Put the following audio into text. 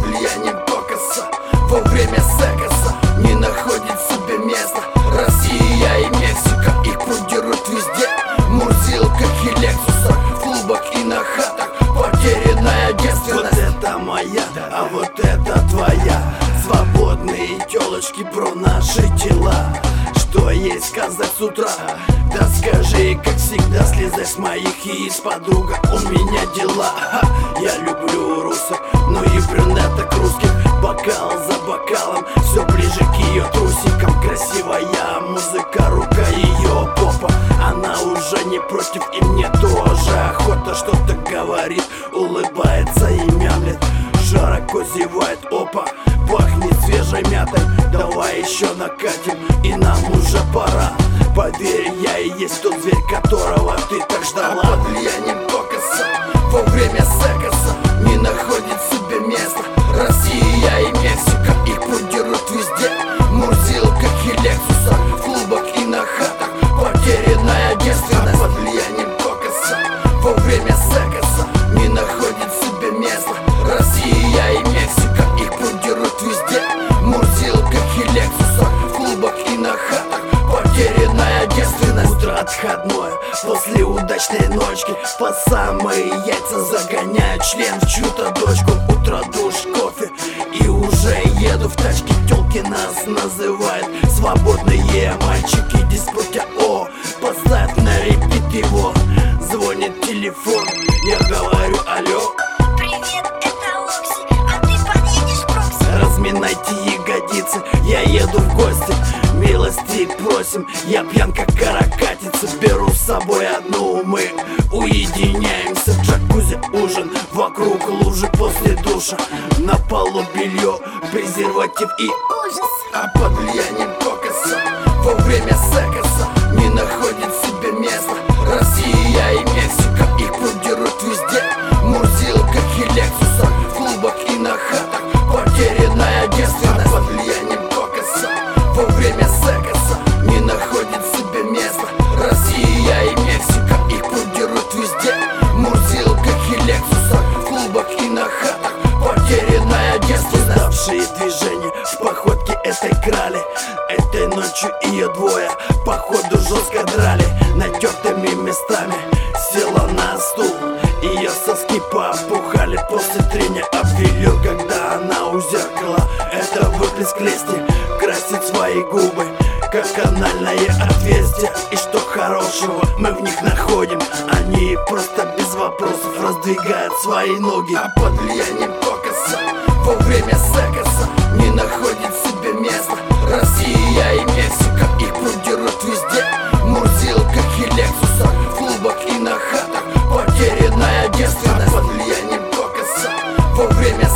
влиянием кокоса во время секса не находит себе места. Россия и Мексика, их прудируют везде. Мурзилка и Лексуса, в клубах и на хатах потерянная девственность. Вот это моя, а вот это твоя. Свободные тёлочки про наши тела. Что есть сказать с утра? Да скажи, как всегда, слезай с моих яиц, подруга, у меня дела. Я люблю русок, но и брюнеток русских. Бокал за бокалом, все ближе к ее трусикам. Красивая музыка, рука ее попа. Она уже не против, и мне тоже охота. Что-то говорит, улыбается и мямлет, широко зевает, опа, пахнет свежей мятой. Давай еще накатим, и нам уже пора. Поверь, я и есть тот зверь, которого ты так ждала. Под влиянием кокоса во время секса не находит себе места. Россия и Мексика, их прудируют везде. Мурзилка и Лексуса, в клубах и на хатах потерянная девственность. Под влиянием кокоса во время секса не находит себе места. Россия и Мексика, их прудируют везде. Мурзилка и Лексуса, в клубах и на хатах потерянная девственность. Утро отходное, после удачной ночки по самые яйца загоняю член в чью-то дочку. Утро, душ, кофе и уже еду в тачке. Тёлки нас называют свободные мальчики. Диспутя, о, поставь на репит его. Звонит телефон, я говорю алло. Привет, это Окси, а ты подъедешь в Прокси? Разминайте ягодицы, я еду в гости. Милости просим, я пьян как каракатица. Беру с собой одну, мы уединяемся в джакузи. Ужин, вокруг лужи после душа. На полу белье, презерватив и Ужас. а под влиянием кокоса во время секса не находит себе места. Россия и Мексика, их прудируют везде. Мурзилка и Лексуса, в клубах и на хатах потерянная девственность. Под влиянием кокоса во время секса не находит себе места. Россия и Мексика, их прудируют везде. Мурзилка и Лексуса, в клубах и на хатах потерянная девственность. Уставшие движения в походке этой крали. Этой ночью ее двое походу жестко драли. Натертыми местами села на стул. Ее соски попухали после трения об белье. Когда она у зеркала, это выплеск лести. Красит свои губы, как анальное отверстие. И что хорошего мы в них находим? Они просто без вопросов раздвигают свои ноги. А под влиянием кокоса во время секса не находит себе места. Россия и Мексика, их прудируют везде. Мурзилка и Лексуса, в клубах и на хатах потерянная девственность. Под влиянием кокоса во время